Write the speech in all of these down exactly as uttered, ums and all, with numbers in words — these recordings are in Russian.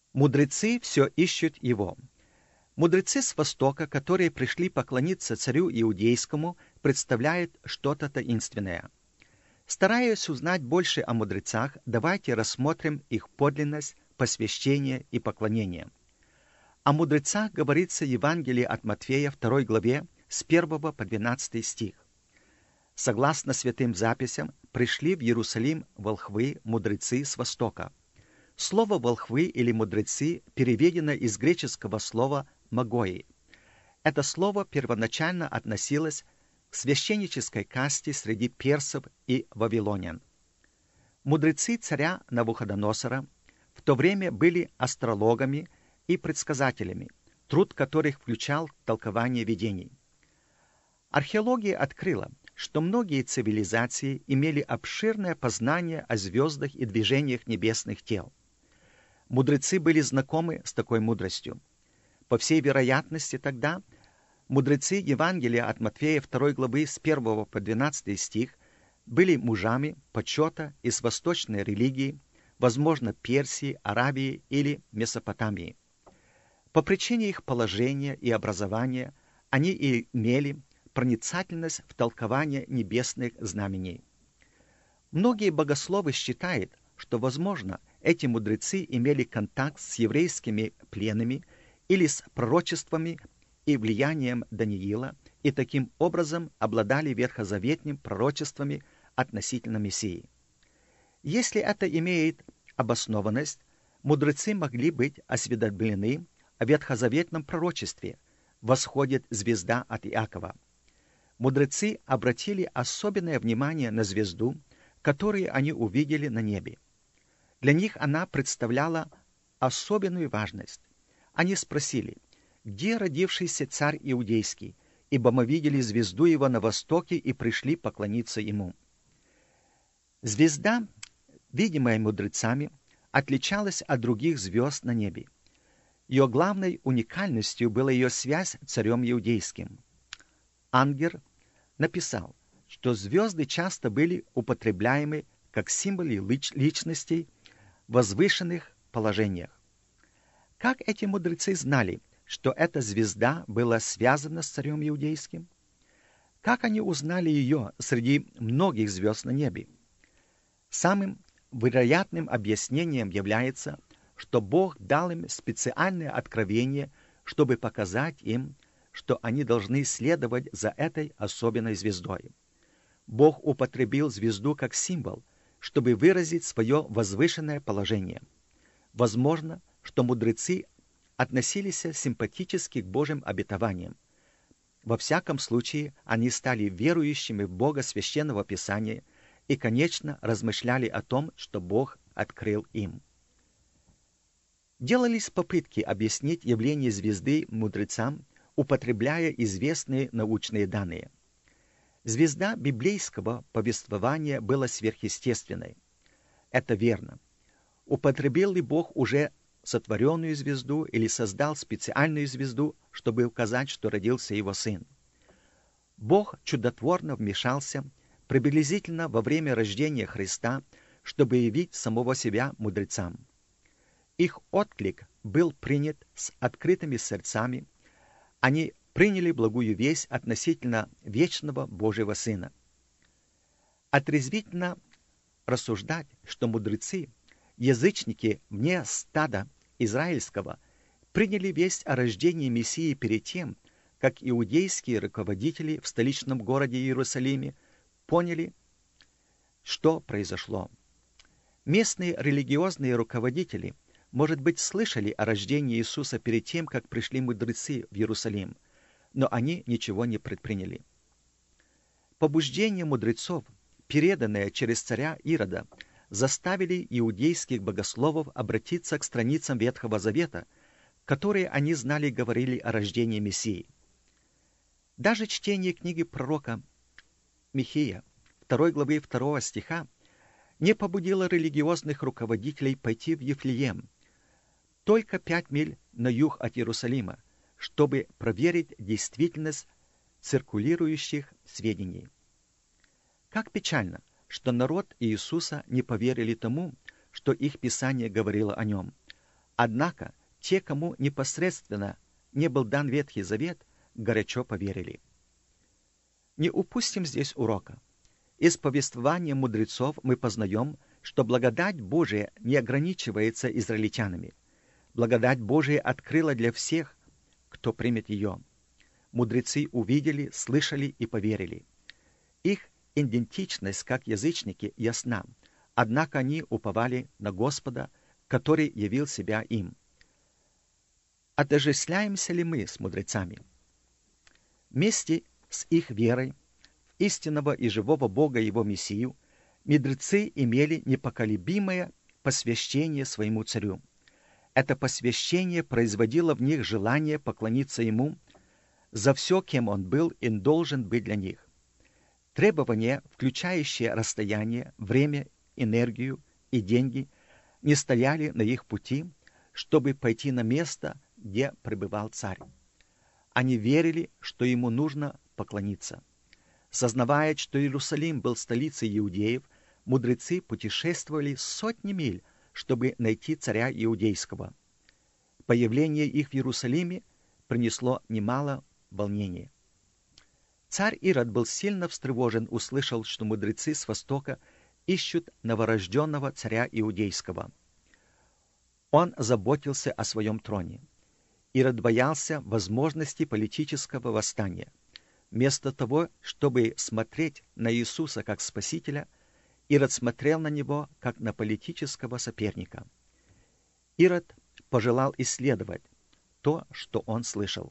Мудрецы все ищут его. Мудрецы с Востока, которые пришли поклониться царю Иудейскому, представляют что-то таинственное. Стараясь узнать больше о мудрецах, давайте рассмотрим их подлинность, посвящение и поклонение. О мудрецах говорится в Евангелии от Матфея, второй главе, с первого по двенадцатый стих. Согласно святым записям, пришли в Иерусалим волхвы, мудрецы с Востока. Слово «волхвы» или «мудрецы» переведено из греческого слова «магои». Это слово первоначально относилось к священнической касте среди персов и вавилонян. Мудрецы царя Навуходоносора в то время были астрологами и предсказателями, труд которых включал толкование видений. Археология открыла, что многие цивилизации имели обширное познание о звездах и движениях небесных тел. Мудрецы были знакомы с такой мудростью. По всей вероятности тогда мудрецы Евангелия от Матфея второй главы с первого по двенадцатый стих были мужами почета из восточной религии, возможно, Персии, Аравии или Месопотамии. По причине их положения и образования они и имели проницательность в толковании небесных знамений. Многие богословы считают, что, возможно, эти мудрецы имели контакт с еврейскими пленами или с пророчествами и влиянием Даниила, и таким образом обладали ветхозаветными пророчествами относительно Мессии. Если это имеет обоснованность, мудрецы могли быть осведомлены о ветхозаветном пророчестве «Восходит звезда от Иакова». Мудрецы обратили особенное внимание на звезду, которую они увидели на небе. Для них она представляла особенную важность. Они спросили, где родившийся царь Иудейский, ибо мы видели звезду его на востоке и пришли поклониться ему. Звезда, видимая мудрецами, отличалась от других звезд на небе. Ее главной уникальностью была ее связь с царем Иудейским. Ангер написал, что звезды часто были употребляемы как символы лич- личностей в возвышенных положениях. Как эти мудрецы знали, что эта звезда была связана с царем Иудейским? Как они узнали ее среди многих звезд на небе? Самым вероятным объяснением является, что Бог дал им специальное откровение, чтобы показать им, что они должны следовать за этой особенной звездой. Бог употребил звезду как символ, чтобы выразить свое возвышенное положение. Возможно, что мудрецы относились симпатически к Божьим обетованиям. Во всяком случае, они стали верующими в Бога Священного Писания и, конечно, размышляли о том, что Бог открыл им. Делались попытки объяснить явление звезды мудрецам, употребляя известные научные данные. Звезда библейского повествования была сверхъестественной. Это верно. Употребил ли Бог уже сотворенную звезду или создал специальную звезду, чтобы указать, что родился его сын? Бог чудотворно вмешался приблизительно во время рождения Христа, чтобы явить самого себя мудрецам. Их отклик был принят с открытыми сердцами. Они приняли благую весть относительно вечного Божьего Сына. Отрезвительно рассуждать, что мудрецы, язычники вне стада израильского, приняли весть о рождении Мессии перед тем, как иудейские руководители в столичном городе Иерусалиме поняли, что произошло. Местные религиозные руководители, может быть, слышали о рождении Иисуса перед тем, как пришли мудрецы в Иерусалим, но они ничего не предприняли. Побуждение мудрецов, переданное через царя Ирода, заставили иудейских богословов обратиться к страницам Ветхого Завета, которые они знали говорили о рождении Мессии. Даже чтение книги пророка Михея, второй главы второго стиха, не побудило религиозных руководителей пойти в Вифлеем, только пять миль на юг от Иерусалима, чтобы проверить действительность циркулирующих сведений. Как печально, что народ Иисуса не поверили тому, что их Писание говорило о нем. Однако те, кому непосредственно не был дан Ветхий Завет, горячо поверили. Не упустим здесь урока. Из повествования мудрецов мы познаем, что благодать Божия не ограничивается израильтянами. Благодать Божия открыла для всех, кто примет ее. Мудрецы увидели, слышали и поверили. Их идентичность как язычники ясна, однако они уповали на Господа, который явил себя им. Отождествляемся ли мы с мудрецами? Вместе с их верой в истинного и живого Бога и Его Мессию мудрецы имели непоколебимое посвящение своему царю. Это посвящение производило в них желание поклониться Ему за все, кем Он был и должен быть для них. Требования, включающие расстояние, время, энергию и деньги, не стояли на их пути, чтобы пойти на место, где пребывал царь. Они верили, что ему нужно поклониться. Сознавая, что Иерусалим был столицей иудеев, мудрецы путешествовали сотни миль, чтобы найти царя иудейского. Появление их в Иерусалиме принесло немало волнения. Царь Ирод был сильно встревожен, услышал, что мудрецы с востока ищут новорожденного царя иудейского. Он заботился о своем троне. Ирод боялся возможности политического восстания. Вместо того, чтобы смотреть на Иисуса как Спасителя, Ирод смотрел на него как на политического соперника. Ирод пожелал исследовать то, что он слышал.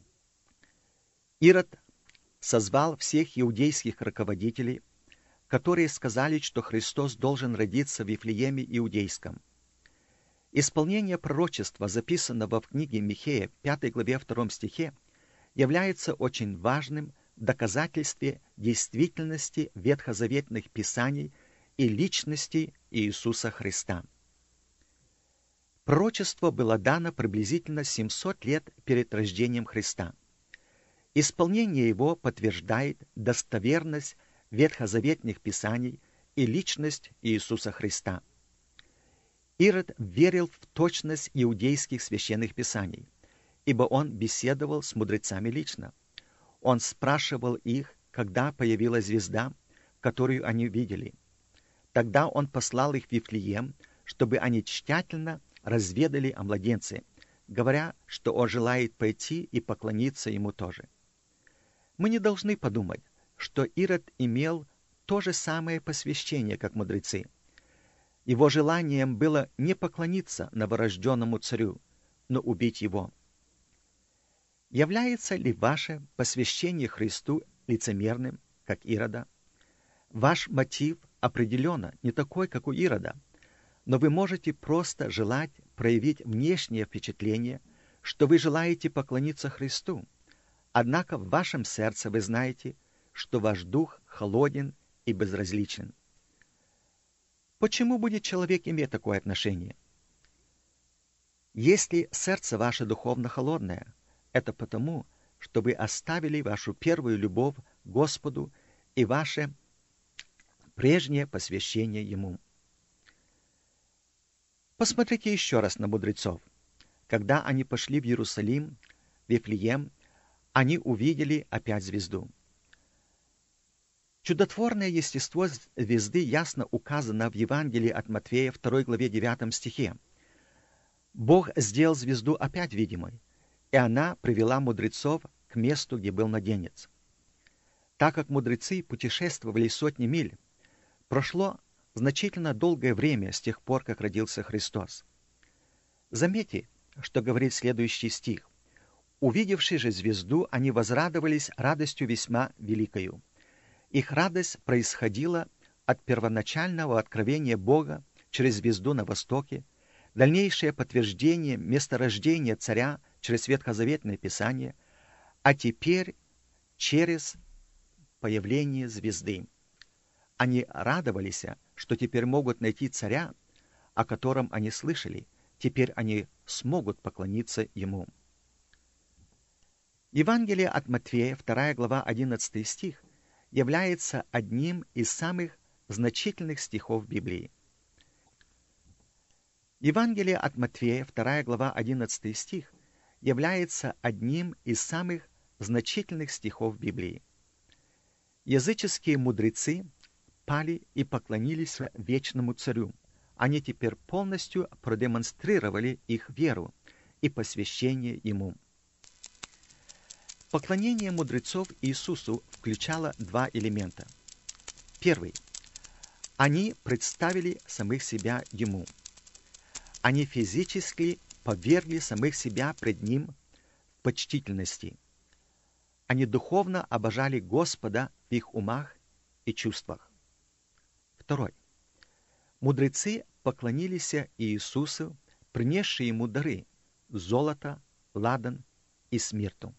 Ирод созвал всех иудейских руководителей, которые сказали, что Христос должен родиться в Вифлееме Иудейском. Исполнение пророчества, записанного в книге Михея, пятой главе втором стихе, является очень важным в доказательстве действительности ветхозаветных писаний и личности Иисуса Христа. Пророчество было дано приблизительно семьсот лет перед рождением Христа. Исполнение его подтверждает достоверность ветхозаветных писаний и личность Иисуса Христа. Ирод верил в точность иудейских священных писаний, ибо он беседовал с мудрецами лично. Он спрашивал их, когда появилась звезда, которую они видели. Тогда он послал их в Вифлеем, чтобы они тщательно разведали о младенце, говоря, что он желает пойти и поклониться ему тоже. Мы не должны подумать, что Ирод имел то же самое посвящение, как мудрецы. Его желанием было не поклониться новорожденному царю, но убить его. Является ли ваше посвящение Христу лицемерным, как Ирода? Ваш мотив определенно не такой, как у Ирода, но вы можете просто желать проявить внешнее впечатление, что вы желаете поклониться Христу. Однако в вашем сердце вы знаете, что ваш дух холоден и безразличен. Почему будет человек иметь такое отношение? Если сердце ваше духовно холодное, это потому, что вы оставили вашу первую любовь Господу и ваше прежнее посвящение Ему. Посмотрите еще раз на мудрецов. Когда они пошли в Иерусалим, в Вифлеем, они увидели опять звезду. Чудотворное естество звезды ясно указано в Евангелии от Матфея, второй главе, девятом стихе. Бог сделал звезду опять видимой, и она привела мудрецов к месту, где был младенец. Так как мудрецы путешествовали сотни миль, прошло значительно долгое время с тех пор, как родился Христос. Заметьте, что говорит следующий стих. «Увидевши же звезду, они возрадовались радостью весьма великою». Их радость происходила от первоначального откровения Бога через звезду на востоке, дальнейшее подтверждение месторождения царя через ветхозаветное писание, а теперь через появление звезды. Они радовались, что теперь могут найти царя, о котором они слышали, теперь они смогут поклониться ему. Евангелие от Матфея, вторая глава, одиннадцатый стих, является одним из самых значительных стихов Библии. Евангелие от Матфея, вторая глава, одиннадцатый стих, является одним из самых значительных стихов Библии. Языческие мудрецы пали и поклонились вечному царю. Они теперь полностью продемонстрировали их веру и посвящение ему. Поклонение мудрецов Иисусу включало два элемента. Первый. Они представили самих себя Ему. Они физически повергли самих себя пред Ним в почтительности. Они духовно обожали Господа в их умах и чувствах. Второй. Мудрецы поклонились Иисусу, принесшие Ему дары – золото, ладан и смирту.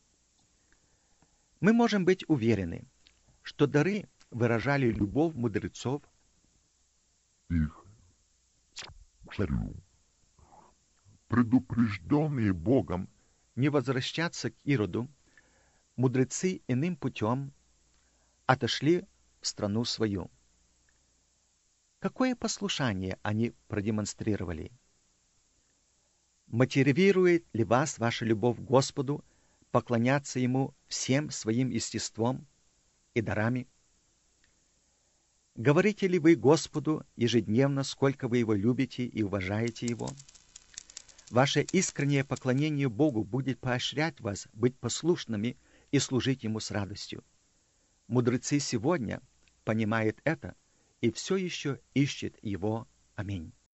Мы можем быть уверены, что дары выражали любовь мудрецов их царю. Предупрежденные Богом не возвращаться к Ироду, мудрецы иным путем отошли в страну свою. Какое послушание они продемонстрировали? Мотивирует ли вас ваша любовь к Господу поклоняться Ему всем своим естеством и дарами? Говорите ли вы Господу ежедневно, сколько вы Его любите и уважаете Его? Ваше искреннее поклонение Богу будет поощрять вас быть послушными и служить Ему с радостью. Мудрецы сегодня понимают это и все еще ищут Его. Аминь.